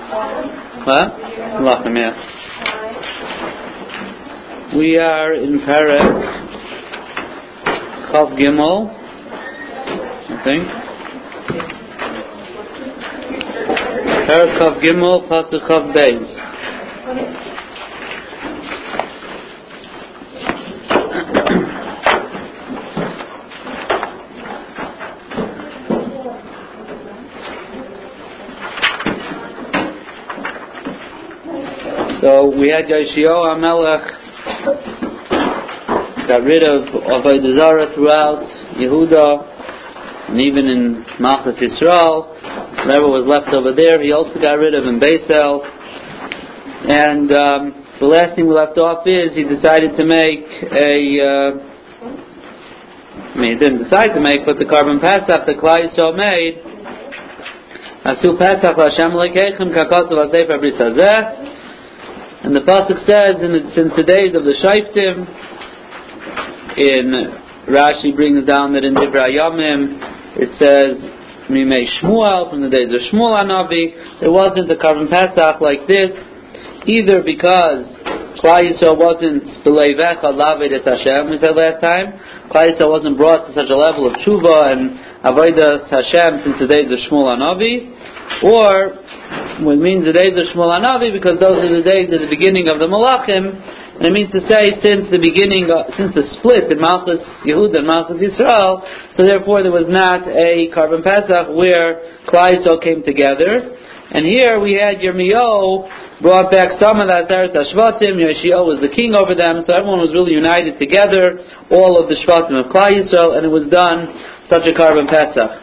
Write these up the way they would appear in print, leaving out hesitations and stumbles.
What? Lachem, yeah. We are in Perek Chav Gimel, I think. Perek Chav Gimel, Pasuk Chav Beis. So we had Yoshiyahu HaMelech got rid of Avodah Zarah throughout Yehuda, and even in Malchus Yisrael, whatever was left over there, he also got rid of in Beisel. And the last thing we left off is he decided to make he didn't decide to make, but the Karban Pesach that Klal Yisrael made, Asu Pesach L'Hashem Elokeichem K'Katzav HaSefer Bris Hazeh. And the pasuk says, since the days of the Shoftim, in Rashi brings down that in Divrei Yomim it says Mimei Shmuel, from the days of Shmuel Hanavi, there wasn't a Karban Pesach like this, either because Klal Yisrael wasn't B'leivecha Lavid Es Hashem, we said last time. Klal Yisrael wasn't brought to such a level of tshuva and avodas Hashem since the days of Shmuel Hanavi, or what means the days of Shmuel Hanavi, because those are the days at the beginning of the Malachim, and it means to say since the beginning, since the split in Malchus Yehuda and Malchus Yisrael, so therefore there was not a Karban Pesach where Klal Yisrael came together. And here we had Yirmiyahu brought back some of the Aseret HaShvatim. Yoshiyahu was the king over them, so everyone was really united together, all of the Shvatim of Klal Yisrael, and it was done such a Karban Pesach.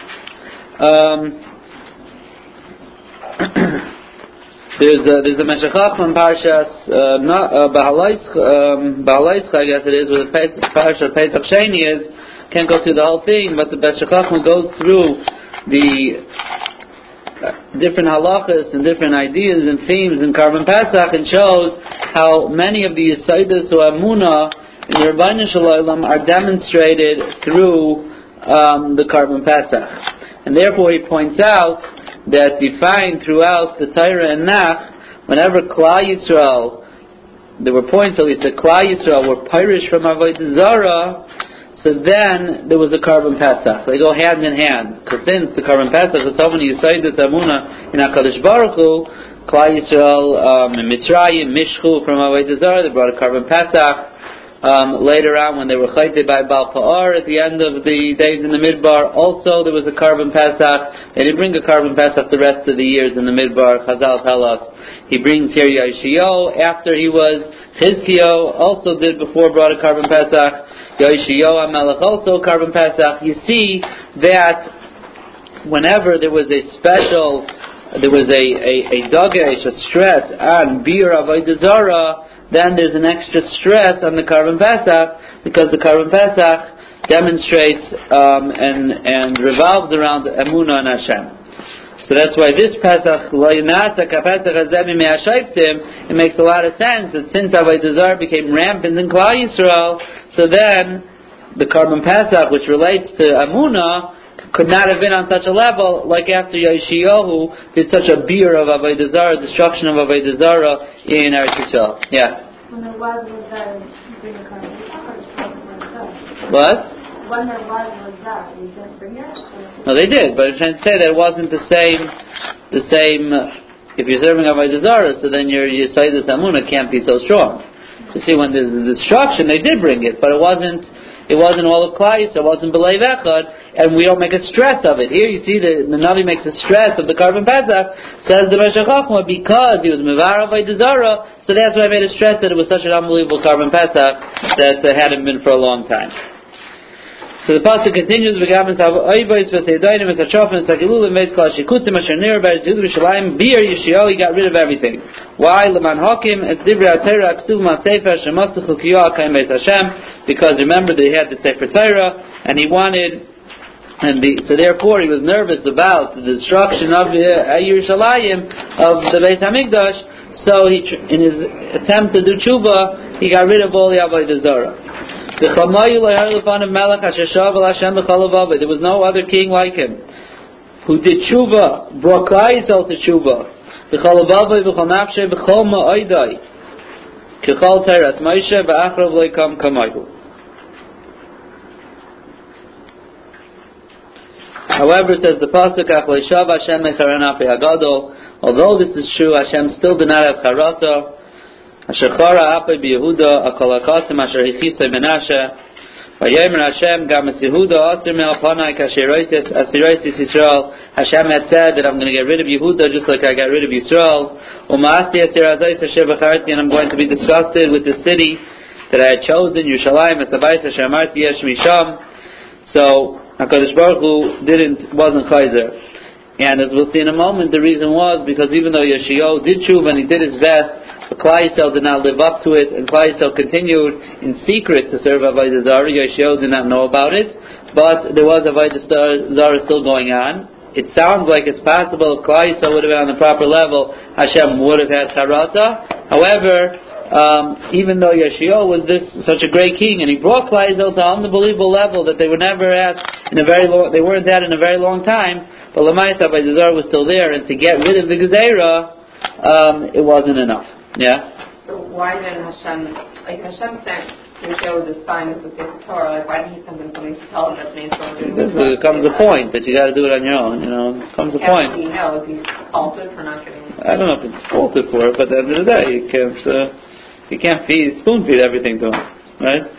There's a Meshachach from Parshas Bahalaischa, I guess it is, where the Parshas Pesach Sheni is. Can't go through the whole thing, but the Meshachach goes through the different halachas and different ideas and themes in Karban Pesach and shows how many of the Yesaidas or Amunah in the Rebbeinu Shalom are demonstrated through the Karban Pesach. And therefore he points out that you find throughout the Torah and Nach, whenever Klal Yisrael, there were points at least that Klal Yisrael were pirish from Avodah Zarah, so then there was a Karban Pesach. So they go hand in hand. Because since the Karban Pesach is so many Yisaidas Amunah in HaKadosh Baruch Hu, Klal Yisrael in Mitzrayim, Mishchu from Avodah Zarah, they brought a Karban Pesach. Later on, when they were chayte by Baal Pa'ar at the end of the days in the Midbar, also there was a Karban Pesach. They didn't bring a Karban Pesach the rest of the years in the Midbar. Chazal tell us he brings here Yoshiyahu after he was Chizkiyahu, also did before brought a Karban Pesach. Yoshiyahu HaMelech also Karban Pesach. You see that whenever there was a special, there was a dagesh, a stress on Bir Avodah Zarah, then there's an extra stress on the Karban Pesach, because the Karban Pesach demonstrates and revolves around Emunah and Hashem. So that's why this Pesach, it makes a lot of sense that since Avodah Zarah became rampant in Klal Yisrael, so then the Karban Pesach, which relates to Emunah, could not have been on such a level like after Yoshiyahu did such a beer of Avodah Zarah, destruction of Avodah Zarah in Eretz Yisrael. Yeah. When there was that, bring a Karban Pesach. What? When there was that, you just bring it? No, they did, but I'm trying to say that it wasn't the same. If you're serving Avodah Zarah, so then your Yisaidas Amunah can't be so strong. You see, when there's the destruction, they did bring it, but it wasn't all of Klal Yisrael, it wasn't B'lei Vechad, and we don't make a stress of it. Here you see the Navi makes a stress of the Karban Pesach, says the Meshech Chochmah, because he was Mevar Avodah Zarah, so that's why I made a stress that it was such an unbelievable Karban Pesach that hadn't been for a long time. So the pasuk continues, "V'gamis ha'oivos v'seidainim v'sachofim v'sakilulim v'eskal shikutzim asher nir b'eretz Yehuda v'shalayim bir Yishayahu." He got rid of everything. Why? L'man hakim es divrei ha'Torah k'suv ma'sefer shematzu chukiyah k'ayim beis Hashem. Because remember that he had the Sefer Torah and he wanted, so therefore he was nervous about the destruction of Yerushalayim, of the Beis Hamikdash. So he, in his attempt to do tshuva, he got rid of all the Avodah Zarah. There was no other king like him who did tshuva, brought Klal Yisrael to tshuva, B'chol avavai b'chol nafshei b'chol ma'oidai k'chol teres Moshe v'achrav loikam kamayhu. However, says the pasuk, Ach loishav Hashem mecharen afi hagadol. Although this is true, Hashem still did not have charata. Asher chara api b'Yehuda akolakatim asher hichisei Menashe. Vayomer Hashem gam es Yehuda asir me'alpanai kasheroisis asiroisis Yisrael. Hashem had said that I'm going to get rid of Yehuda just like I got rid of Yisrael. U'ma'asti asir azais asher b'charti, and I'm going to be disgusted with the city that I had chosen, Yerushalayim es havais asher amarti yesh misham. So HaKadosh Baruch Hu wasn't chayzer. And as we'll see in a moment, the reason was because even though Yeshayahu did tshuva and he did his best, Klal Yisrael did not live up to it, and Klal Yisrael continued in secret to serve Avodah Zarah. Yeshayahu did not know about it, but there was Avodah Zarah still going on. It sounds like it's possible if Klal Yisrael would have been on the proper level, Hashem would have had charata. However, even though Yeshayahu was such a great king, and he brought Klal Yisrael to an unbelievable level that they were never at they weren't at in a very long time, but Lamaisa Avodah Zarah was still there, and to get rid of the Gezerah, it wasn't enough. Yeah. So why then Hashem sent Yeshayahu the sign of the Torah? Why did he send them something to tell them that Bnei Yisrael were doing it? It comes a point that you got to do it on your own. It comes a point. He knows he's faulted for not getting it. I don't know if it's faulted for it, but at the end of the day, you can't spoon feed everything to him, right?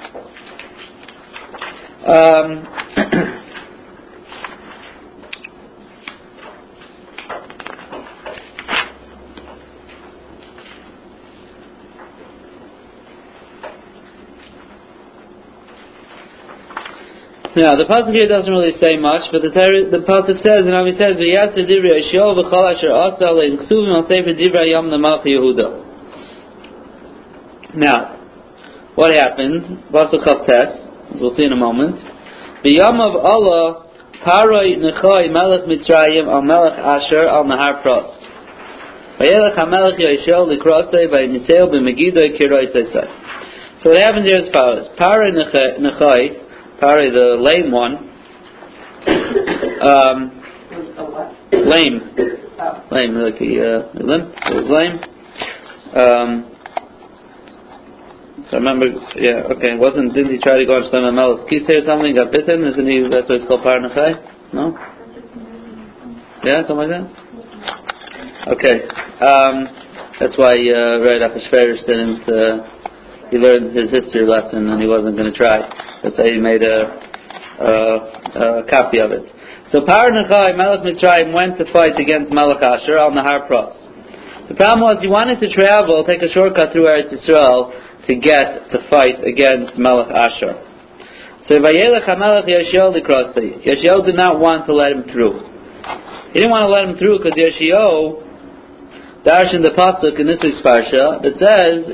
Now the pasuk here doesn't really say much, but the pasuk says, and he says, "V'yasser divrei Yeshayahu v'chol asher asa le'nksuv al sefer divrei Yom Namach Yehuda." Now, what happened? Pasuk Chavtes, as we'll see in a moment. B'yom of Allah paroi nechoi melech Mitzrayim al melech Asher al nahar Pros. V'yelech hamelech Yeshayahu likrosei v'yiniseu b'megidoi kiroisei. So what happens here is as follows: Paroi nechoi. Pari, the lame one. Lame. Lame, like he limp. It was lame. So I remember, didn't he try to go on Shlomo Melech's Kisei or something, got bitten? Isn't he, that's why it's called Pari Nechai? No? Yeah, something like that? Okay. That's why, right after Shverish didn't, he learned his history lesson and he wasn't going to try. That's how he made a copy of it. So Par Nechai, Melech Mitzrayim, went to fight against Melech Asher al Nahar Pros. The problem was he wanted to take a shortcut through Eretz Yisrael to get to fight against Melech Asher. So Vayelech HaMelech Yeshayahu likrosei. Yeshayahu did not want to let him through. He didn't want to let him through because Yeshayahu darshan in the pasuk in this week's parsha that says,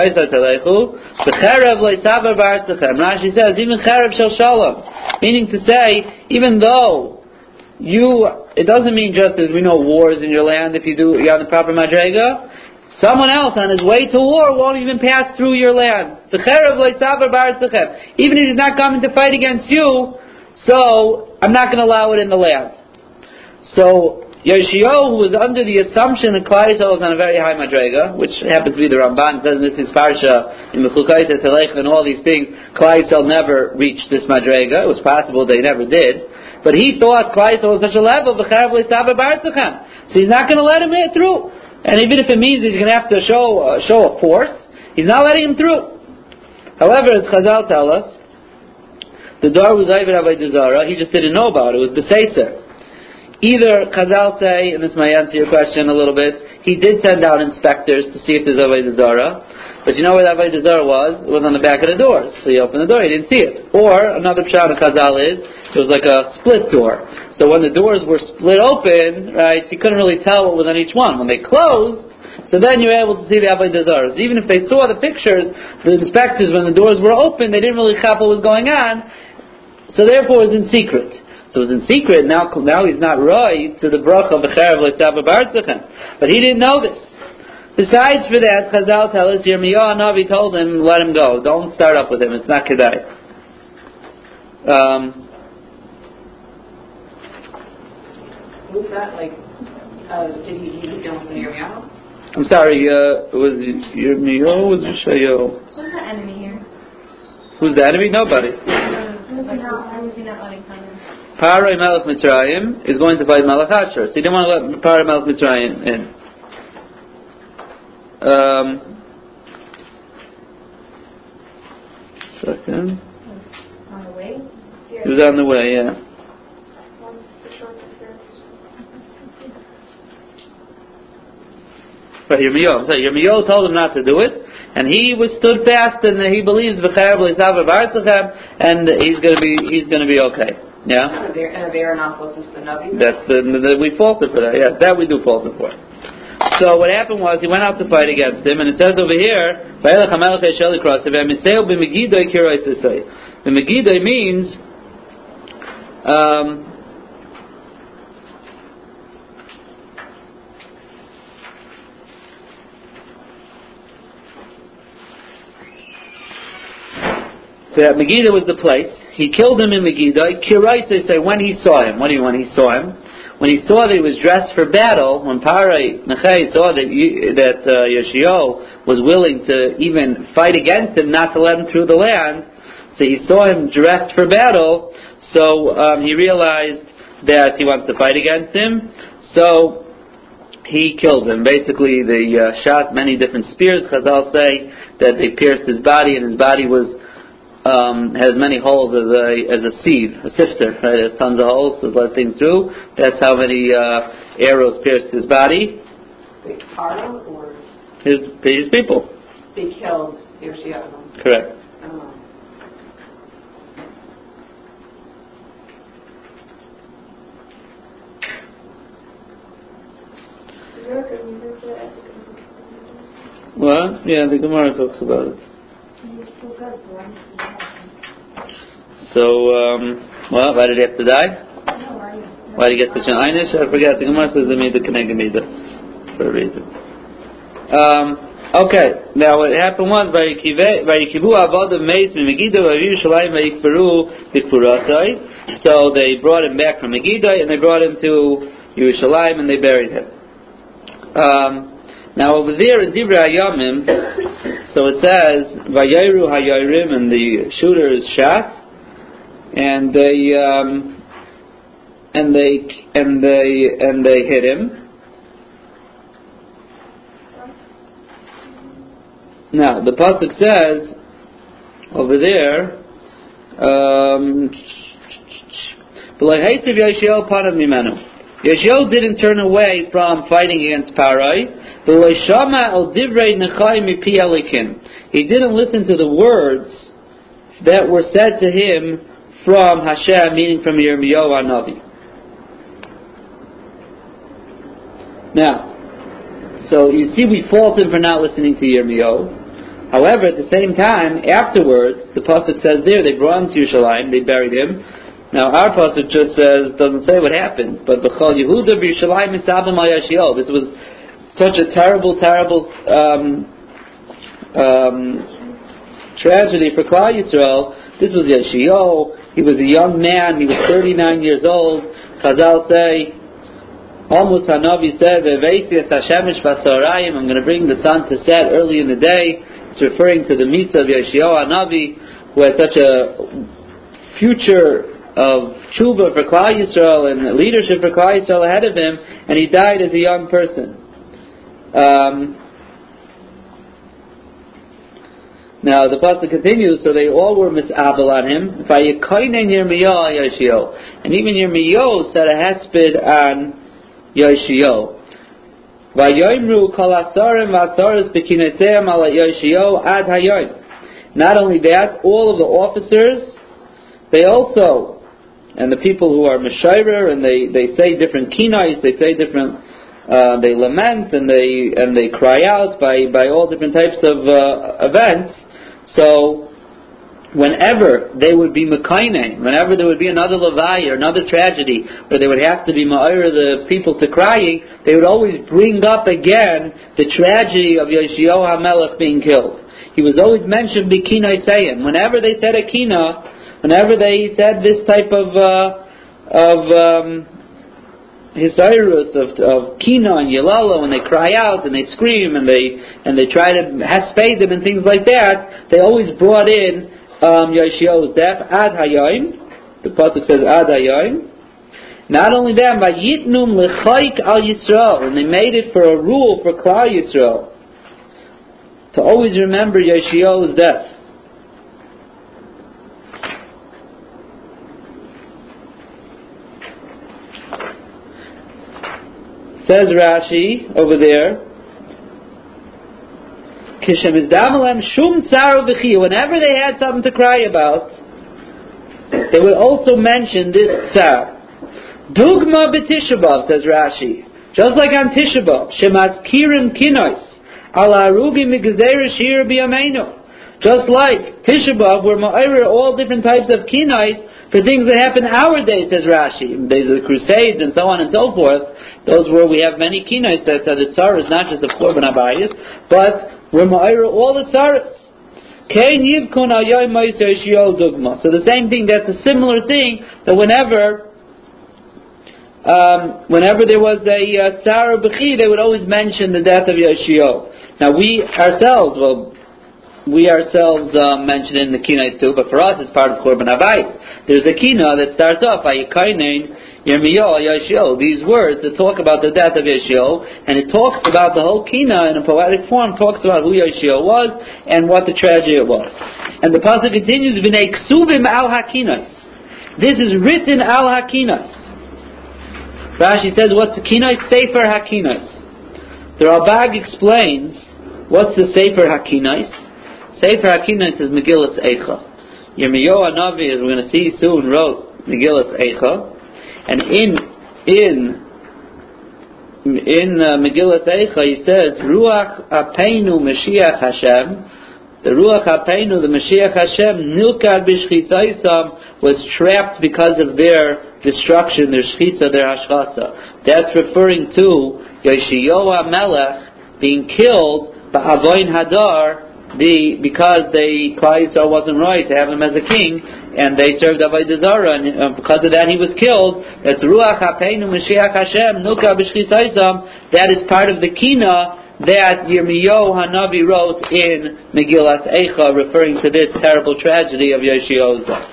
Rashi says, even cherev shel shalom, meaning to say, even though it doesn't mean just as we know wars in your land, if you're on the proper madrega, someone else on his way to war won't even pass through your land. Even if he's not coming to fight against you, so I'm not going to allow it in the land. So Yeshayahu was under the assumption that Klal Yisrael was on a very high madrega, which happens to be the Ramban says in this parsha in Mechukayis Telech and all these things. Klal Yisrael never reached this madrega. It was possible they never did, but he thought Klal Yisrael was such a level. So he's not going to let him through, and even if it means he's going to have to show a force, he's not letting him through. However, as Chazal tell us, the door was Oived Avodah Zarah. He just didn't know about it. It was B'Seiser. Either Chazal say, and this might answer your question a little bit, he did send out inspectors to see if there's Avodah Zarah, but you know where that Avodah Zarah was? It was on the back of the doors. So he opened the door, he didn't see it. Or, another pshat of Chazal is, it was like a split door. So when the doors were split open, right, you couldn't really tell what was on each one. When they closed, so then you were able to see the Avodah Zarah. Even if they saw the pictures, the inspectors, when the doors were open, they didn't really chap what was going on, so therefore it was in secret. So it was in secret. Now he's not right to the bracha b'cherev le'sav b'bartzechem. But he didn't know this. Besides for that, Chazal tell us, Yirmiyahu Navi told him, let him go. Don't start up with him. It's not kedai. Was that did he deal with Yirmiyahu? I'm sorry, was Yirmiyahu, was Yeshayahu? Who's the enemy here? Who's the enemy? Nobody. Parai Melech Mitzrayim is going to fight Melech Asher. So he didn't want to let Parai Melech Mitzrayim in. Second. On the way? He was on the way, yeah. But Yirmiyahu told him not to do it, and he was stood fast, and he believes and he's going to be okay. Yeah. And they are not supposed to listen to Navi. That's we faulted for that. Yes, that we do fault him for. So what happened was he went out to fight against him, and it says over here, the Megiddo means that Megiddo was the place. He killed him in Megiddo. Kirais, they say, when he saw him. What do you mean when he saw him? When he saw that he was dressed for battle, when Parai Nechei saw that Yeshayahu was willing to even fight against him, not to let him through the land, so he saw him dressed for battle, so he realized that he wants to fight against him, so he killed him. Basically, they shot many different spears. Chazal say that they pierced his body, and his body was has many holes as a sieve, a sifter, right? It has tons of holes to let things through. That's how many arrows pierced his body. They Paro or his people. They killed Yeshayahu. Correct. Well, yeah, the Gemara talks about it. So, well, why did he have to die? Why did he get such an einish? I forgot. The Gemara says they made the Kenegah Midah for a reason. Okay, now what happened was, Vayikivu Avodah Meis Megiddo Vayivu Shalayim Vayikperu B'Kfurasai. So they brought him back from Megiddo and they brought him to Yerushalayim and they buried him. Now over there in Divrei Hayamim, so it says Vayiru Hayarim, and the shooter is shot, and they hit him. Now the pasuk says over there, Yeshayahu didn't turn away from fighting against Parai. He didn't listen to the words that were said to him from Hashem, meaning from Yirmiyahu Hanavi. Now, so you see, we fault him for not listening to Yirmiyahu. However, at the same time, afterwards, the pasuk says there, they brought him to Yerushalayim, they buried him. Now, our pasuk just says, doesn't say what happened, but B'chol Yehuda b'Yerushalayim misabim al Yeshayahu. This was such a terrible tragedy for Klal Yisrael. This was Yeshayahu. He was a young man. He was 39 years old. Chazal say, Almost Hanavi said, I'm going to bring the sun to set early in the day. It's referring to the Misa of Yeshayahu Hanavi, who had such a future of tshuva for Klal Yisrael and leadership for Klal Yisrael ahead of him, and he died as a young person. Now the pasuk continues, so they all were misabel on him. And even Yirmiyahu said a hesped on Yeshayahu. Not only that, all of the officers, they also, and the people who are Meshayrer, and they say different kinais, they say different, they lament and they cry out by all different types of events. So whenever they would be mekaineh, whenever there would be another levaya or another tragedy where they would have to be ma'ir the people to crying, they would always bring up again the tragedy of Yeshayahu HaMelech being killed. He was always mentioned b'kinai sayim. Whenever they said a kina, whenever they said this type of hisairus of kina and yelalo, when they cry out and they scream and they try to haspay them and things like that, they always brought in Yoshia's death ad hayayim. The pasuk says ad hayayim. Not only that, but yitnum lechayik al Yisrael, and they made it for a rule for Klal Yisrael to always remember Yoshia's death. Says Rashi over there, whenever they had something to cry about, they would also mention this tsar. Dugma b'Tisha B'Av, says Rashi, just like on Tisha B'Av, shemazkirim kinos ala arugi migzeir shir b'yameinu. Just like Tisha B'Av, we're ma'ayir all different types of kinos for things that happen our days, says Rashi. In the days of the Crusades and so on and so forth, those where we have many kinos that the tsar is not just a korban abayis, but we're ma'ayir all the tsaras. So the same thing, that's a similar thing, that whenever there was a tsar or b'chi, they would always mention the death of Yoshio. Now we ourselves mention it in the kinais too, but for us it's part of Korban Habayis. There's a kina that starts off, Ayikainen Yirmiyahu Yoshio, these words that talk about the death of Yoshio, and it talks about the whole kina in a poetic form, talks about who Yoshio was and what the tragedy it was. And the pasuk continues, V'nei ksuvim al hakinas. This is written al hakinas. Rashi says, what's the kinais? Sefer hakinas. The Ralbag explains, what's the Sefer hakinas? Sefer hakinas is Megillas Eicha. Yirmiyahu Hanavi, as we're going to see soon, wrote Megillas Eicha. And in Megillas Eicha he says, Ruach Apeinu Mashiach Hashem. The Ruach Apeinu, the Mashiach Hashem, Nilkar B'Shchisaisam, was trapped because of their destruction, their Shchisa, their Hashchasa. That's referring to Yoshiyahu HaMelech being killed by Avoin Hadar, because Klal Yisrael wasn't right to have him as a king, and they served Avodah Zarah, and because of that he was killed. That's Ruach Hapeinu Mashiach Hashem Nukah B'Shchisaisam. That is part of the kina that Yirmiyahu Hanavi wrote in Megillas Eicha, referring to this terrible tragedy of Yoshio's death.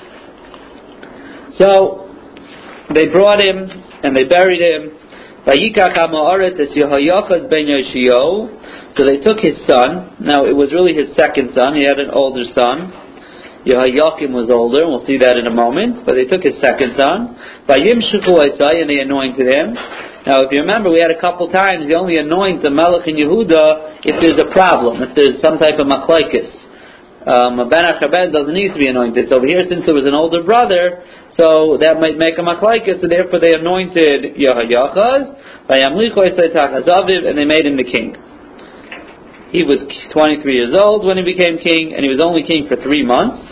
So they brought him and they buried him. Vayikach ha'ma'aretz es Yehoyachaz ben Yoshio. So they took his son. Now it was really his second son. He had an older son. Yehoyakim was older, and we'll see that in a moment. But they took his second son. Vayimshuchu Isai, and they anointed him. Now, if you remember, we had a couple times they only anoint the Melech in Yehuda if there's a problem, if there's some type of machlekes. Ben Achabed doesn't need to be anointed. So over here, since there was an older brother, so that might make a machlekes, so therefore they anointed Yehoyachaz, and they made him the king. He was 23 years old when he became king, and he was only king for 3 months.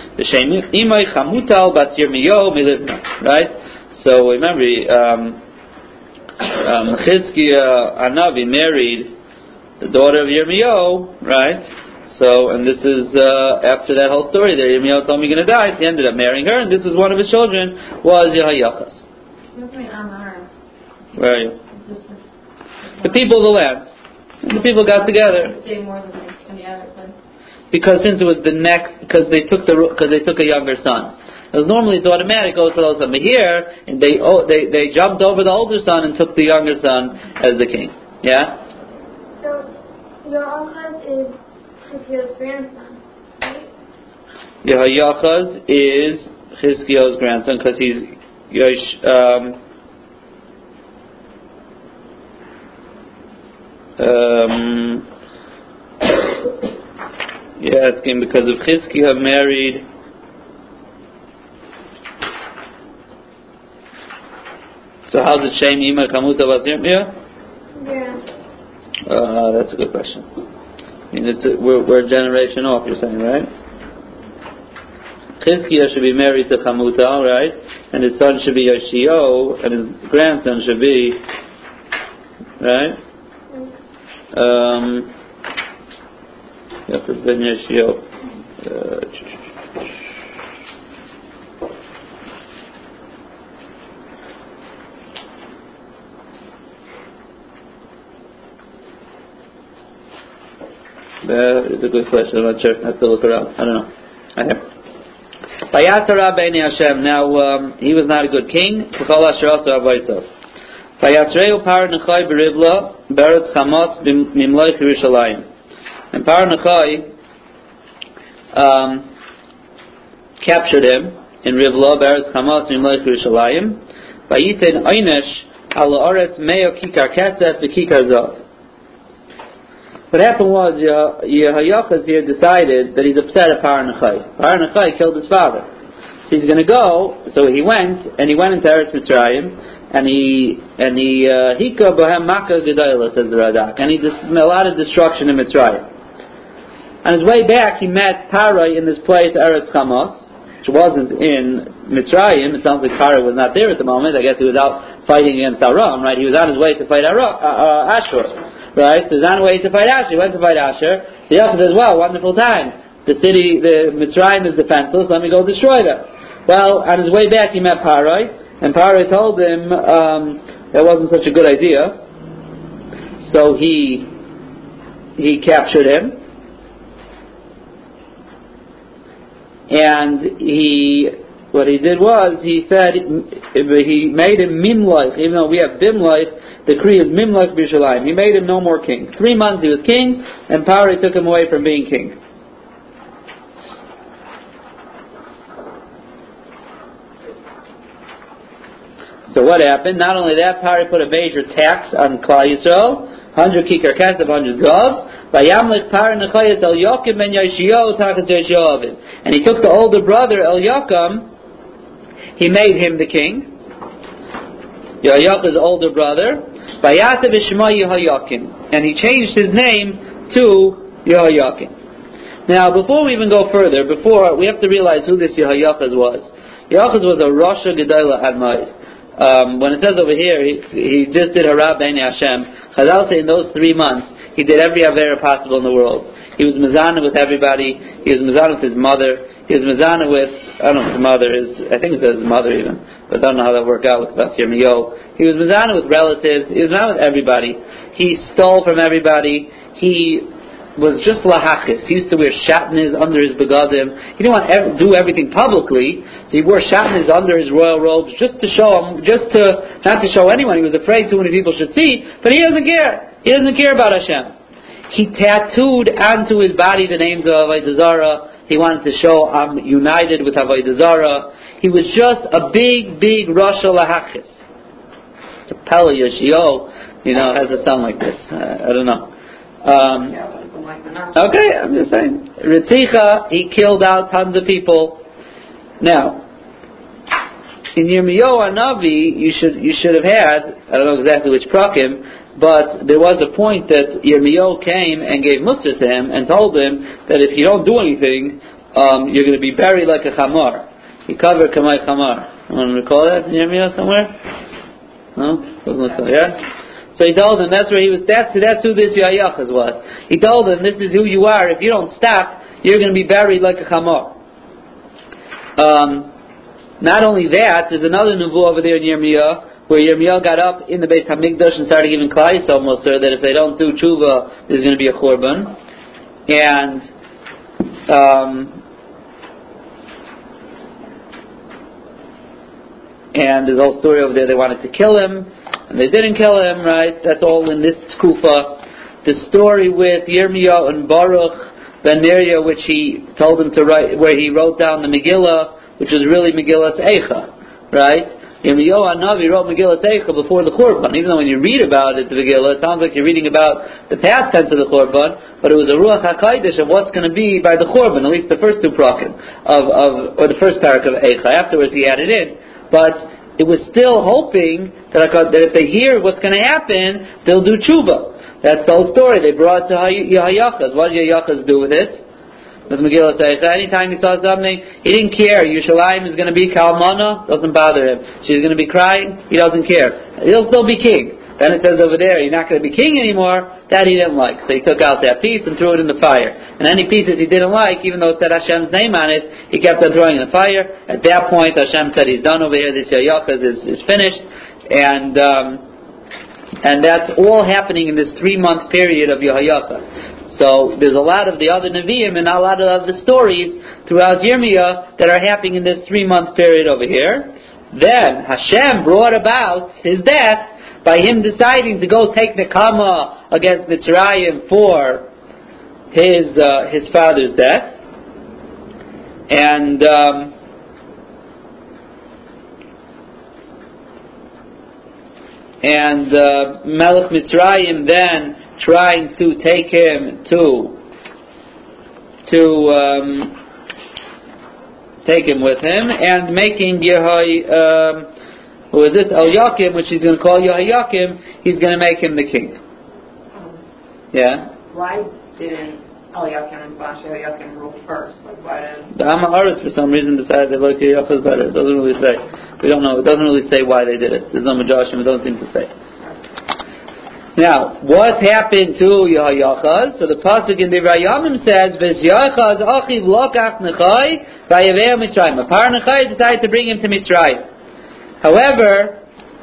Right? So remember, Chizkiah Hanavi married the daughter of Yirmiyahu, right? So, and this is after that whole story there. Yirmiyahu told me he's going to die, so he ended up marrying her, and this is one of his children, was Yehoyachaz. Where are you? The people of the land. And the people got together. Because since it was the next, because they took a younger son. Because normally it's automatic, goes to those. But here, they jumped over the older son and took the younger son as the king. Yeah? So, Yehoyachaz is Chizkiah's grandson, right? Yehoyachaz is Chizkiah's grandson because he's it's because of Chizkiah married. So how's it Shem Ima Kamuta Vasirmia? Yeah. That's a good question. I mean, we're a generation off, you're saying, right? Chizkiah should be married to Chamuta, right? And his son should be Yoshio, and his grandson should be, right? Ben Yoshio. It's a good question. I'm not sure. I have to look around. I don't know. Vayatara B'nei Hashem. Now, he was not a good king. K'chol asher asa avosav. Vayasreu Par Nechai b'Ribla Beretz Chamos Mimloich Yerushalayim. And Par Nechai captured him in Ribla Beretz Chamos Mimloich Yerushalayim. Vayiten Oynesh Al Haaretz Meo Kikar Kesef V'Kikar Zav. What happened was Yehoiachaz here decided that he's upset at Par Nechai. Par Nechai killed his father, so he's going to go. So he went into Eretz Mitzrayim, and he hika bohem makkah gedola, says the Radak, and he a lot of destruction in Mitzrayim. On his way back, he met Parai in this place Eretz Chamos, which wasn't in Mitzrayim. It sounds like Parai was not there at the moment. I guess he was out fighting against Aram, right? He was on his way to fight Ashur. Right, so he's on the way to fight Asher. He went to fight Asher. So Yaakov says, "Well, wonderful time. The city, the Mitzrayim is defenseless. Let me go destroy them." Well, on his way back, he met Parai, and Parai told him that wasn't such a good idea. So he captured him, and what he did was, he said, he made him Mimloich, even though we have Bimloich, the Kri is Mimloich B'Yerushalayim. He made him no more king. 3 months he was king, and Parai took him away from being king. So what happened? Not only that, Parai put a major tax on Klal Yisrael, 100 kikar kesef, 100 zav. Vayamlich Par Nechai El Yokim ben Yeshio Tachat Yeshioavin. And he took the older brother El Yokim. He made him the king. Yehoiachaz's older brother. Vayatev Shema Yehoiakim. And he changed his name to Yehoiakim. Now, before we even go further, we have to realize who this Yehoiachaz was. Yehoiachaz was a Rasha Gedola Admaid. When it says over here, he just did Hara B'nei Hashem, Chazal say in those 3 months, he did every Avera possible in the world. He was Mizana with everybody. He was Mizana with his mother. He was Mizana with, I don't know if his mother is, I think it says his mother even, but I don't know how that worked out with Bas Yirmiyahu. He was Mizana with relatives. He was Mizana with everybody. He stole from everybody. He was just lahachis. He used to wear shatnez under his begadim. He didn't want to do everything publicly, so he wore shatnez under his royal robes just to show him, not to show anyone. He was afraid too many people should see, but he doesn't care. He doesn't care about Hashem. He tattooed onto his body the names of Avodah Zarah. He wanted to show I'm united with Avodah Zarah. He was just a big Rasha lahachis. It's a Pele Yoshio, has a sound like this. I don't know. Okay, I'm just saying. Ritzicha, he killed out tons of people. Now, in Yirmiyahu Hanavi, you should have had, I don't know exactly which prakim, but there was a point that Yirmiyahu came and gave Musar to him and told him that if you don't do anything, you're going to be buried like a chamar. He covered kamay chamar. You want to recall that in Yirmiyahu somewhere? No? Yeah? So he told him that's where he was. That's who this Yehoiachaz was. He told him, this is who you are. If you don't stop, you're going to be buried like a chamor. Not only that, there's another nuvu over there in Yirmiyahu, where Yirmiyahu got up in the Beis Hamikdash and started giving Klal Yisrael Musar that if they don't do tshuva, there's going to be a churban. And there's a whole story over there. They wanted to kill him. And they didn't kill him, right? That's all in this Tkufa. The story with Yirmiyahu and Baruch ben Neriah, which he told him to write, where he wrote down the Megillah, which was really Megillas Eicha, right? Yirmiyahu Hanavi wrote Megillas Eicha before the Churban. Even though when you read about it, the Megillah, it sounds like you're reading about the past tense of the Churban, but it was a Ruach HaKodesh of what's going to be by the Churban, at least the first 2 prakim, or the first parak of Eicha. Afterwards he added in. But it was still hoping that if they hear what's going to happen, they'll do tshuva. That's the whole story. They brought to Yehoiachaz. What did Yehoiachaz do with it? With Megillah says, anytime he saw something, he didn't care. Yerushalayim is going to be Kalmana, doesn't bother him. She's going to be crying, he doesn't care. He'll still be king. Then it says over there, you're not going to be king anymore. That he didn't like. So he took out that piece and threw it in the fire. And any pieces he didn't like, even though it said Hashem's name on it, he kept on throwing in the fire. At that point, Hashem said, he's done over here. This Yehoiachaz is finished. And And that's all happening in this 3-month period of Yehoiachaz. So there's a lot of the other Nevi'im and a lot of other stories throughout Yirmiyah that are happening in this 3-month period over here. Then Hashem brought about his death by him deciding to go take Nekama against Mitzrayim for his father's death. And Melech Mitzrayim then trying to take him take him with him and making Eliakim, which he's going to call Yehoiakim, he's going to make him the king. Yeah. Why didn't Eliakim and Yehoiakim rule first? Like, why didn't... The Am Haaretz for some reason decided that Yehoiakim is better. It doesn't really say. We don't know. It doesn't really say why they did it. There's no Midrashim. It doesn't seem to say. Now, what happened to Yehoiachaz? So the pasuk in Divrei Yamim says, "V'Yehoiachaz achiv lokach Nechai v'yavei Mitzrayim." A par Nechai decided to bring him to Mitzrayim. However,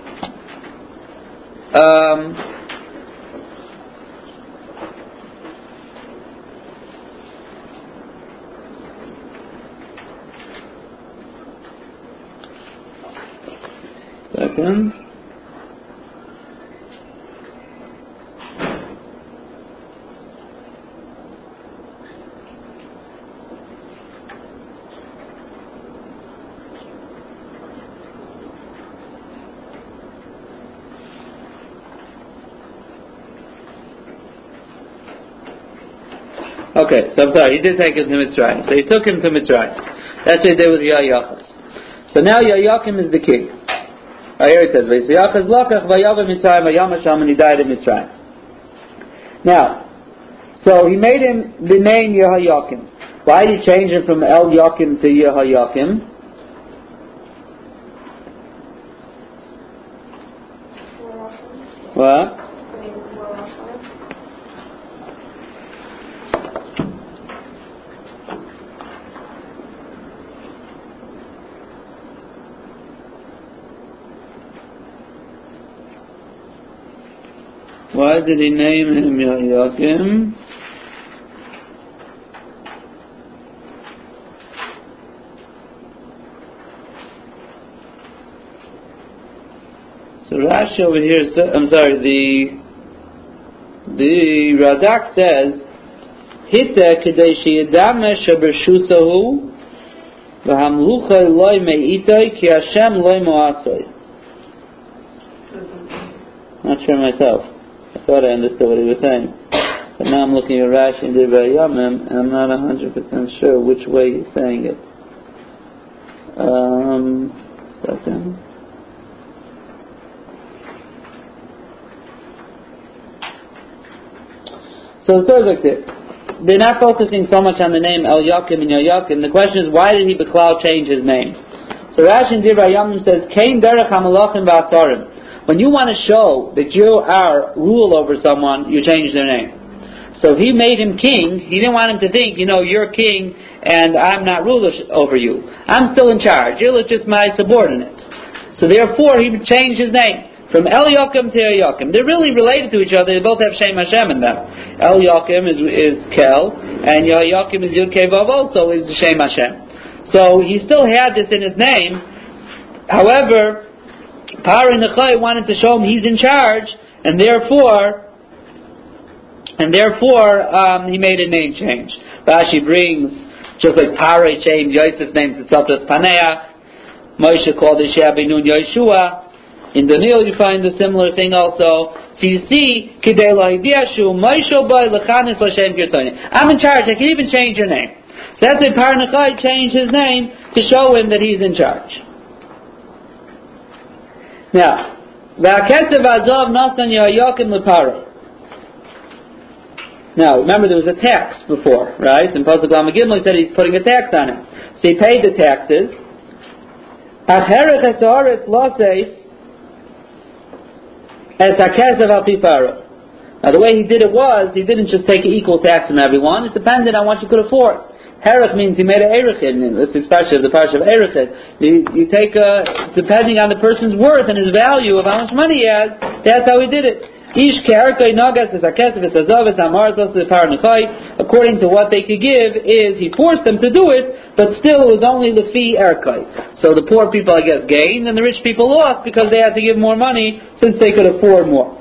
second. Okay, so I'm sorry, he did take him to Mitzrayim. So he took him to Mitzrayim. That's what he did with Yehoiachaz. So now Yehoiakim is the king. Here it says, "V'Yehoiachaz lokach v'yaveh Mitzrayim v'yam Hashem," and he died in Mitzrayim. Now, so he made him the name Yehoiakim. Why did he change him from Eliakim to Yehoiakim? What? Why did he name him Yehoiakim? So Rashi over here, I'm sorry, the Radak says, "Hitta kedei sheyadame shebershusahu v'hamlucha loy meitay ki Hashem loy moasay." Not sure myself. I thought I understood what he was saying, but now I'm looking at Rashi and Divrei Yamim, and I'm not 100% sure which way he's saying it. Second. So the story is like this. They're not focusing so much on the name Eliakim and Yehoiakim. The question is, why did he Beklal change his name? So Rashi in Divrei Yamim says, "Kain derech hamalachim v'asarim." When you want to show that you are rule over someone, you change their name. So if he made him king, he didn't want him to think, you're king and I'm not ruler over you. I'm still in charge. You're just my subordinate. So therefore, he would change his name from Eliakim to Yehoiakim. They're really related to each other. They both have Shem Hashem in them. Eliakim is Kel, and Yehoiakim is Yud Kei Vav, also is Shem Hashem. So he still had this in his name. However, Parah Nechai wanted to show him he's in charge, and therefore he made a name change. Rashi brings, just like Parah changed Yosef's name to Tzavtas Paneach, Moshe called it She'abinun Yeshua. In Daniel you find a similar thing also. So you see, Kidei Lahidiashu Moshe Boy Lechanis L'Shem Kirtoni. I'm in charge. I can even change your name. So that's why Parah Nechai changed his name to show him that he's in charge. Now, V'akesev Azov Nasan Yehoiakim L'Parah. Now, remember there was a tax before, right? And Pasuk Lamed Gimel said he's putting a tax on him. So he paid the taxes. Acherech esaretz loses es hakesev al pi Parah. Now, the way he did it was, he didn't just take an equal tax from everyone. It depended on what you could afford. Herech means he made an Erechin. This is the parsha of Erechin. You take, depending on the person's worth and his value of how much money he has, that's how he did it. According to what they could give, is he forced them to do it, but still it was only Lefi Erkai. So the poor people, I guess, gained, and the rich people lost because they had to give more money since they could afford more.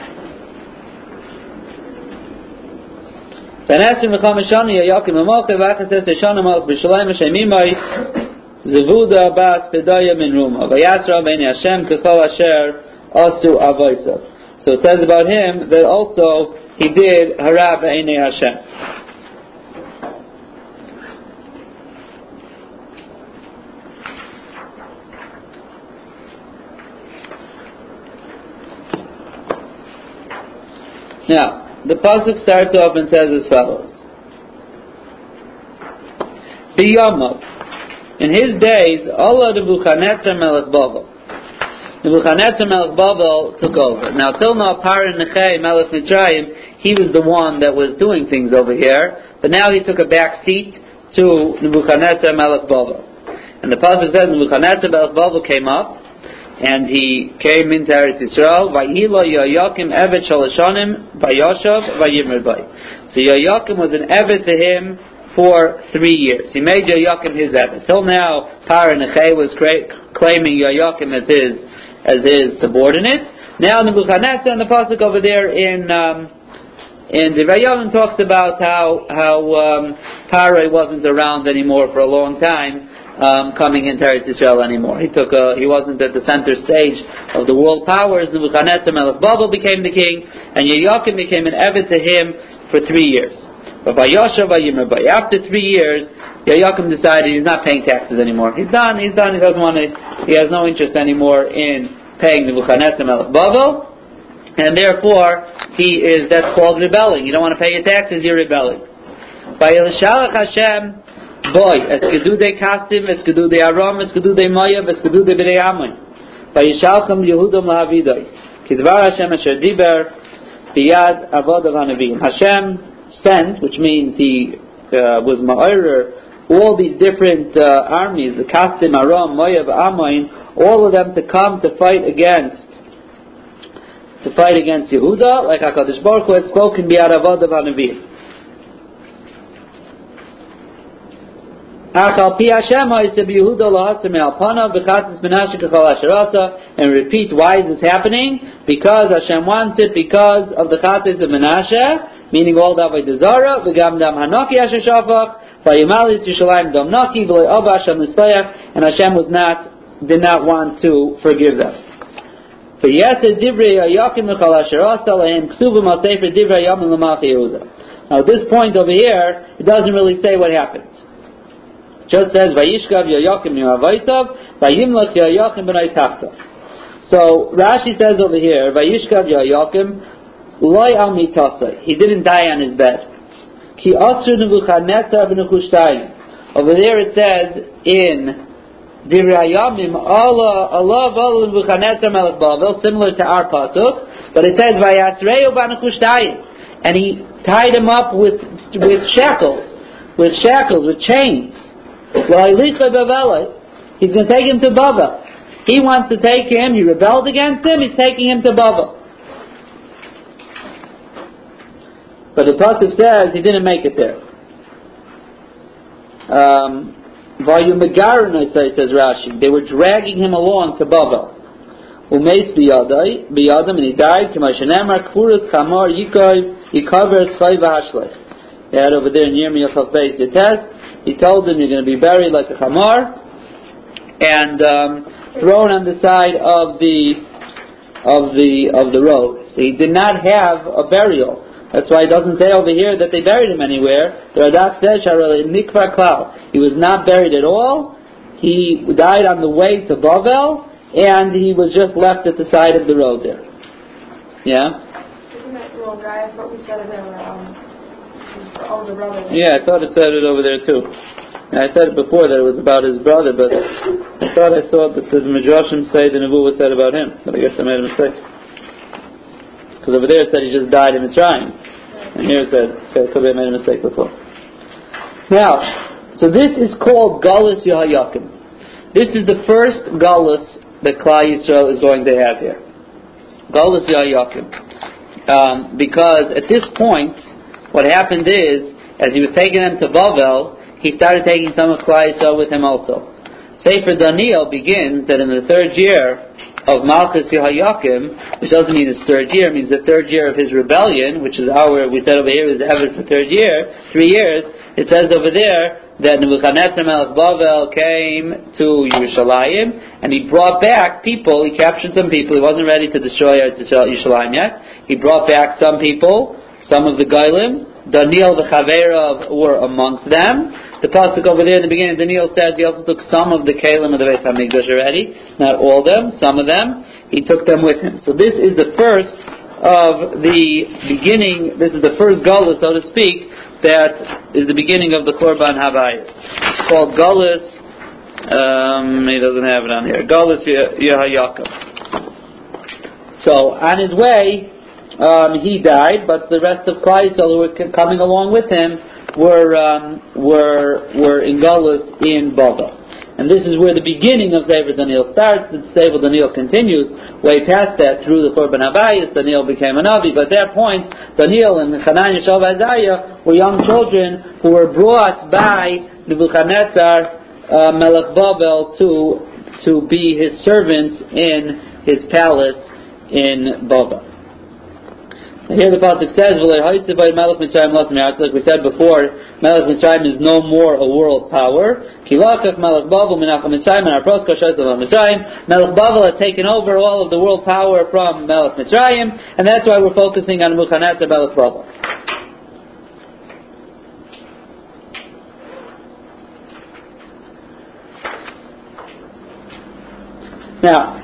So it says about him that also he did Hara B'Einei Hashem. Now, the pasuk starts off and says as follows: B'Yamav, in his days, Allah Nebuchadnezzar Melech Bavel. Nebuchadnezzar Melech Bavel took over. Now, till now, Paro Necho Melech Mitzrayim, he was the one that was doing things over here, but now he took a back seat to Nebuchadnezzar Melech Bavel. And the pasuk says Nebuchadnezzar Melech Bavel came up, and he came into Eretz Yisrael. Vayilo Yoyakim Eved Shaloshanim Vayoshav Vayimr Bay. So Yoyakim was an Eved to him for 3 years. He made Yoyakim his Eved. Till now, Paro Necho was claiming Yoyakim as his subordinate. Now Nebuchadnezzar, and the pasuk over there in the Vayavim talks about how Paro wasn't around anymore for a long time, coming into Eretz Yisrael anymore. He wasn't at the center stage of the world powers. Nebuchadnezzar Melech Bavel became the king, and Yoyakim became an Eved to him for 3 years. But after 3 years, Yoyakim decided he's not paying taxes anymore. He's done. He doesn't want to. He has no interest anymore in paying Nebuchadnezzar Melech Bavel, and therefore that's called rebelling. You don't want to pay your taxes, you're rebelling. By Yishalach Hashem, boy, eskedude kastim, eskedude aram, eskedude moav, eskedude b'nei Ammon. By Yishalcham Yehudam lahavidai. Kidvar Hashem asher diber biyad avodav hanavim. Hashem sent, which means he was ma'orer, all these different armies, the Kastim, Aram, Moav, Ammon, all of them to come to fight against Yehuda, like HaKadosh Baruch Hu had spoken biyad avodav hanavim. And repeat, why is this happening? Because Hashem wants it, because of the chatas of Menashe, meaning all the avodah zara, v'gam dam hanaki asher shafach, v'yimalis Yishalayim dam naki, v'loy ova Hashem nispayach, and Hashem did not want to forgive them. Now at this point over here, it doesn't really say what happened. Just says Vayishkav Yoyakim Yoavaitav Vayimlach Yoyakim B'nai Tachta. So Rashi says over here Vayishkav Yoyakim Loi Al Mitasa. He didn't die on his bed. Ki Asur Nebuchadnezzar B'Nechushtayim. Over there it says in Divrei Hayamim Allah Nebuchadnezzar Melech Bavel, similar to our pasuk, but it says Vayatzreu B'Nechushtayim, and he tied him up with shackles, with chains. He's going to take him to Bavel. He wants to take him. He rebelled against him. He's taking him to Bavel. But the pasuk says he didn't make it there. Says Rashi. They were dragging him along to Bavel. Umeis biyadam, and he died. K'mashenemar kfuras chamor yikaver tzvay v'hashlech. They had over there in Yirmiyah Chav Beis Yates. He told them, you're going to be buried like a chamar and thrown on the side of the road. So he did not have a burial. That's why it doesn't say over here that they buried him anywhere. The Radak says, he was not buried at all. He died on the way to Bavel, and he was just left at the side of the road there. Yeah? Isn't that little guy? What we said of him, older brother. Yeah, I thought it said it over there too. And I said it before that it was about his brother, but I thought I saw that the Midrashim say the Nebuah was said about him, but I guess I made a mistake. Because over there it said he just died in Mitzrayim. And here it said, I could have made a mistake before. Now, So this is called Galus Yehoyakim. This is the first Galus that Klal Yisrael is going to have here. Galus Yehoyakim. Because at this point, what happened is, as he was taking them to Bavel, he started taking some of Klal Yisrael with him also. Sefer Daniel begins that in the third year of Malchus Yehoyakim, which doesn't mean his third year, it means the third year of his rebellion, which is we said over here is Eved for third year, 3 years. It says over there that Nebuchadnezzar Melech Bavel came to Yerushalayim and he brought back people. He captured some people. He wasn't ready to destroy Yerushalayim yet. He brought back some people, some of the Goyim. Daniel the Chaverav were amongst them. The pasuk over there in the beginning, Daniel says he also took some of the Kalim of the Beis Hamikdash already, not all of them, some of them. He took them with him. So this is the first of the beginning. This is the first Galus, so to speak, that is the beginning of the Korban Habayis. It's called Galus. He doesn't have it on here. Galus Yehoyakim. So on his way, he died, but the rest of Klal Yisrael who were coming along with him were in Galus in Bavel. And this is where the beginning of Sefer Daniel starts. The Sefer Daniel continues way past that through the Korban Habayis. Daniel became a Navi, but at that point, Daniel and Hananiah, Mishael, and Isaiah were young children who were brought by Nebuchadnezzar Melech Bavel to be his servants in his palace in Bavel. Here the pasuk says, like we said before, Melech Mitzrayim is no more a world power. Melech Bavel has taken over all of the world power from Melech Mitzrayim, and that's why we're focusing on Nebuchadnezzar Melech Bavel. Now,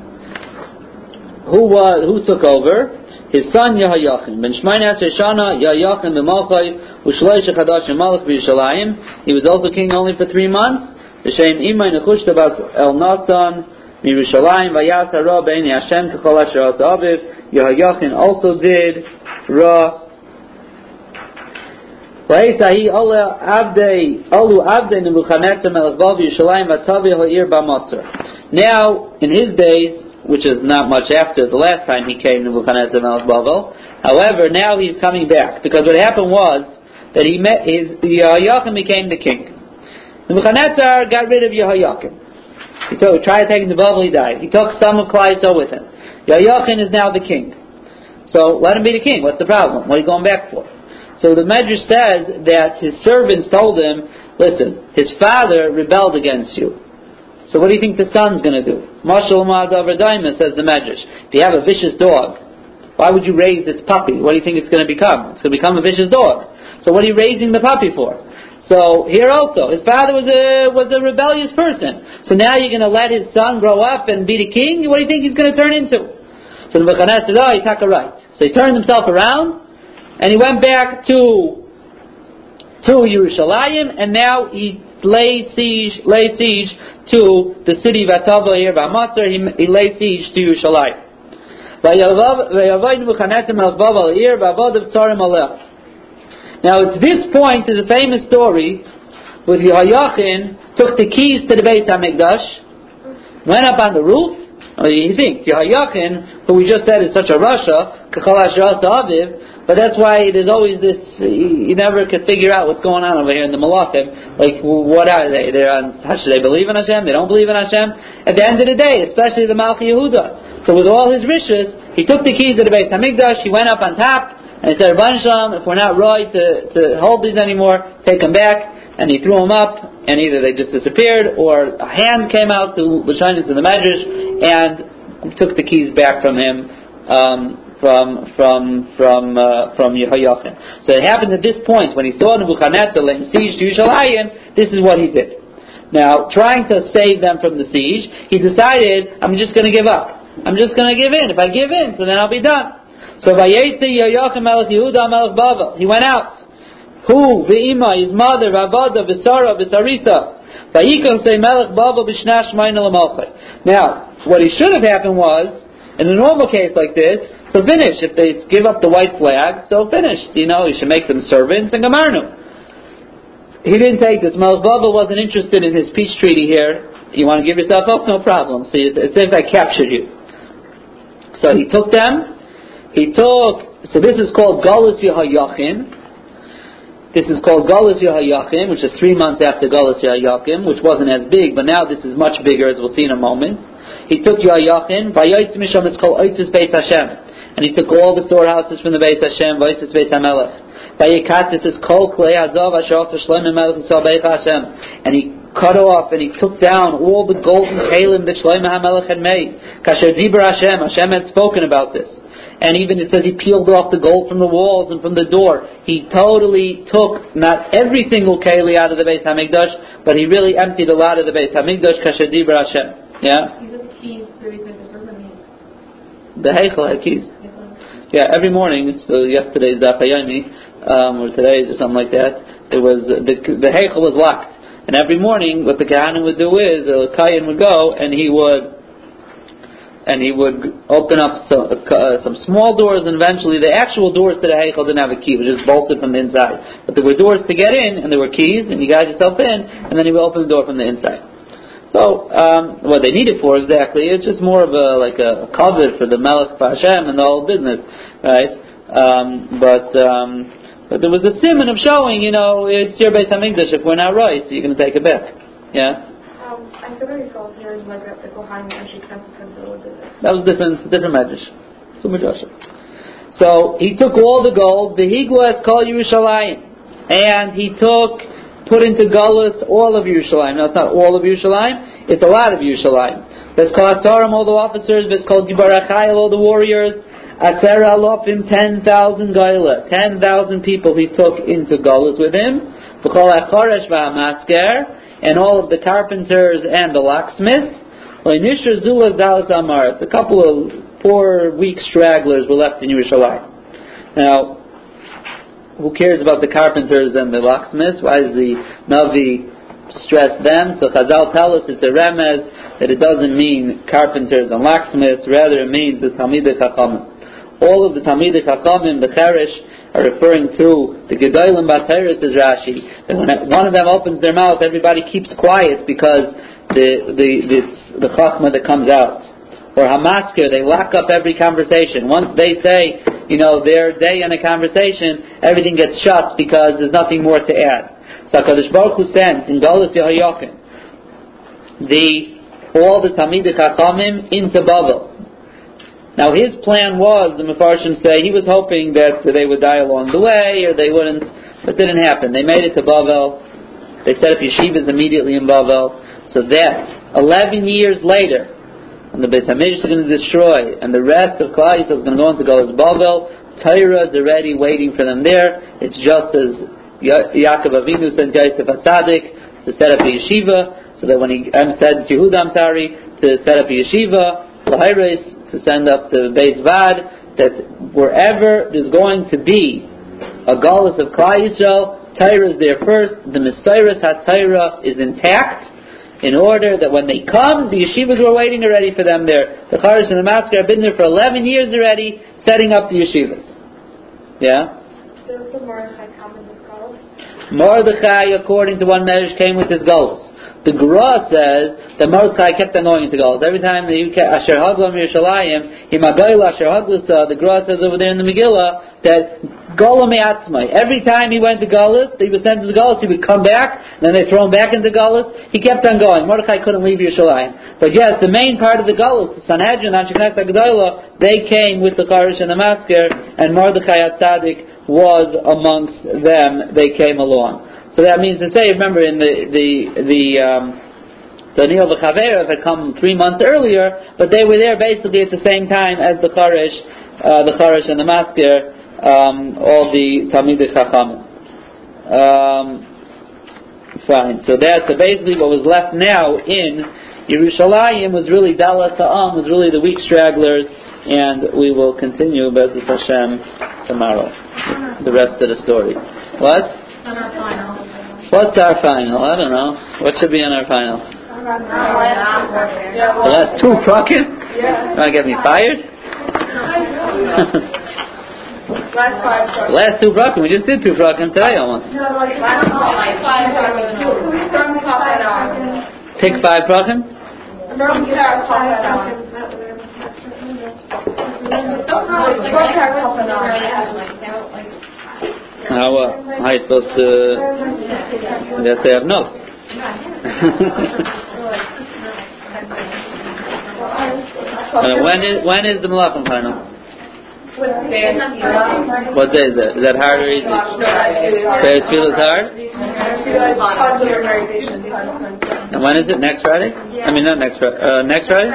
who took over? His son Yehoyachin. Ben Shmona Shana Yehoyachin the Malchai Ushloish Chadash Malach B'Yerushalayim. He was also king only for 3 months. B'Shem Imay Nechushta Bas El Natsan B'Yerushalayim Vayas Hara B'Eini Hashem K'Chol Asher Asa Aviv. Yehoyachin also did Ra. V'Eisahi Alu Abdei Nebuchadnezzar Melech Bavel Yerushalayim V'Tavi Ha'ir B'Matzor. Now, in his days, which is not much after the last time he came to Nebuchadnezzar Melech Bavel. However, now he's coming back, because what happened was that Yehoiakim became the king. Nebuchadnezzar got rid of Yehoiakim. He tried taking the Bavel, he died. He took some of Klal Yisrael with him. Yehoiakim is now the king. So let him be the king. What's the problem? What are you going back for? So the Medrash says that his servants told him, listen, his father rebelled against you. So what do you think the son's going to do? Mashal Ma'adavar Daima, says the Medrash. If you have a vicious dog, why would you raise its puppy? What do you think it's going to become? It's going to become a vicious dog. So what are you raising the puppy for? So here also, his father was a rebellious person. So now you're going to let his son grow up and be the king? What do you think he's going to turn into? So Nebuchadnezzar said, oh, he took a right. So he turned himself around, and he went back to Yerushalayim, and now he laid siege to the city of Atava here by Matzor. He laid siege to Yerushalayim. Now it's this point is a famous story with Yehoiachin took the keys to the Beis Hamikdash, went up on the roof. You think Yehoiachin, who we just said is such a Rasha, but that's why there's always this. You never could figure out what's going on over here in the Malachim. Like, what are they? Should they believe in Hashem? They don't believe in Hashem. At the end of the day, especially the Malchi Yehuda. So with all his riches, he took the keys of the Beis Hamikdash. He went up on top and he said, "Rabban Shalom, if we're not right to hold these anymore, take them back." And he threw them up, and either they just disappeared, or a hand came out to Lashonis in the Medrash and took the keys back from him. From Yehoiachin. So it happened at this point when he saw Nebuchadnezzar laying siege to Yerushalayim. This is what he did. Now, trying to save them from the siege, he decided, I'm just going to give up. I'm just going to give in. If I give in, so then I'll be done. So Vayetzi Yehoiachin Melech Yehuda Melech Bavel. He went out. Who? Ve'ima, his mother, Vavada, Visara, Visarisa. Vayikon say Melech Bavel B'Shnash Mayna L'Malchai. Now, what he should have happened was, in a normal case like this, so finish. If they give up the white flag, so finished. You should make them servants and gamarnu. he didn't take this. Melech Bavel wasn't interested in his peace treaty here. You want to give yourself up? No problem. See, it's if I captured you. So he took them. So this is called Galus Yehoyachim. This is called Galus Yehoyachim, which is 3 months after Galus Yehoyachim, which wasn't as big, but now this is much bigger, as we'll see in a moment. He took Yehoyachim. Vayotz Misham, it's called Oitzis Beis Hashem. And he took all the storehouses from the Beis Hashem, Vayotz Beis HaMelech. Vayikatis is Kol Klei Hazav Asher Asher Shlomo Melech Yisrael Beis Hashem. And he cut off and he took down all the golden kalim that Shlomo HaMelech had made. Kasher Dibur Hashem had spoken about this. And even it says he peeled off the gold from the walls and from the door. He totally took not every single keli out of the Beis HaMikdash, but he really emptied a lot of the Beis HaMikdash. Kasher Dibur Hashem. Yeah. He was keys to everything. The Heichel had keys. Yeah, every morning, it's yesterday's Daf Hayomi, or today's or something like that, it was, the Heichel was locked. And every morning, what the Kohanim would do is, a Kayan would go, and he would open up some small doors, and eventually the actual doors to the Heichel didn't have a key, it was just bolted from the inside. But there were doors to get in, and there were keys, and you guide yourself in, and then he would open the door from the inside. So, what they need it for exactly, it's just more of a cover for the Melech Hashem and the whole business, right? But there was a simon of showing, it's your Beis HaMikdash, if we're not right, so you're going to take it back. Yeah? I could already call here like the Kohanim actually transferred the That was different medrash. So, he took all the gold, the Higlas called Yerushalayim, and he put into Galus all of Yerushalayim. Now it's not all of Yerushalayim, it's a lot of Yerushalayim. There's called Asarim, all the officers, there's called Gibar HaChayil, all the warriors, Aser Alofim, 10,000 Gaila, 10,000 people he took into Galus with him, B'chol HaChoresh VaHamasker, and all of the carpenters and the locksmiths. L'nishra Zula Galus Amar, it's a couple of 4 weak stragglers were left in Yerushalayim. Now, who cares about the carpenters and the locksmiths? Why does the Navi stress them? So Chazal tell us it's a remez that it doesn't mean carpenters and locksmiths, rather it means the Talmidei Chachamim. All of the Talmidei Chachamim, the Cheresh, are referring to the Gedolim B'Teiros, says Rashi, that when one of them opens their mouth, everybody keeps quiet because the Chachma that comes out. Or Hamasker, they lock up every conversation. Once they say, their day in a conversation, everything gets shut because there's nothing more to add. So HaKadosh Baruch Hu sent in Galus Yehoyachim all the Talmidei Chachamim into Bavel. Now his plan was, the Mefarshim say, he was hoping that they would die along the way, or they wouldn't, but it didn't happen. They made it to Bavel. They set up yeshivas immediately in Bavel. So that, 11 years later, and the Beis HaMikdash is going to destroy, and the rest of Klal Yisrael is going to go into Galus Bavel. Torah is already waiting for them there. It's just as Yaakov Avinu sent Yosef HaTzadik to set up a yeshiva, so that when he said to Yehuda, to set up a yeshiva, L'Hairos, to send up the Beis Vad, that wherever there's going to be a Galus of Klal Yisrael, Torah is there first. The Mesiras HaTorah is intact, in order that when they come, the yeshivas were waiting already for them there. The Choresh and the Masker have been there for 11 years already, setting up the yeshivas. Yeah? There was the Mordechai come in this Galus? Mordechai, according to one measure, came with his Galus. The Gra says that Mordechai kept on going into Galus. Every time the Asher Haglam Yerushalayim, Himagayla Asher Haglusa, the Gra says over there in the Megillah that Gola Me'atzmai. Every time he went to Galus, he was sent to the Galus, he would come back, and then they throw him back into Galus. He kept on going. Mordechai couldn't leave Yerushalayim. But yes, the main part of the Galus, the Sanhedrin, Anshe Knesset HaGedolah, they came with the Choresh and the Masker, and Mordechai HaTzadik was amongst them. They came along. So that means to say, remember, in the Nil V'Chaveirav had come 3 months earlier, but they were there basically at the same time as the Choresh and the Masker, all the Talmidei Chachamim. Fine. So basically what was left now in Yerushalayim was really Dalat Ta'am, was really the weak stragglers, and we will continue B'ezras Hashem tomorrow. The rest of the story. What? Our final. What's our final? I don't know. What should be in our final? The last 2 fucking? Yeah. Want to get me fired? Last two brakim. We just did two brakim today almost. Pick 5 brakim. How are you supposed to? I guess they have notes. When is the Malachim final? What day is that? Is that hard or easy? Be'er Tefillah is hard? And when is it? Next Friday? I mean, not next Friday. Next Friday?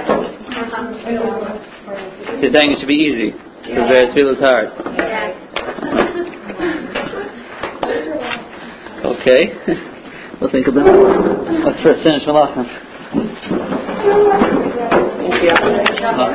So you're saying it should be easy because Be'er Tefillah is hard. Okay. We'll think about it. Let's first finish Malachim.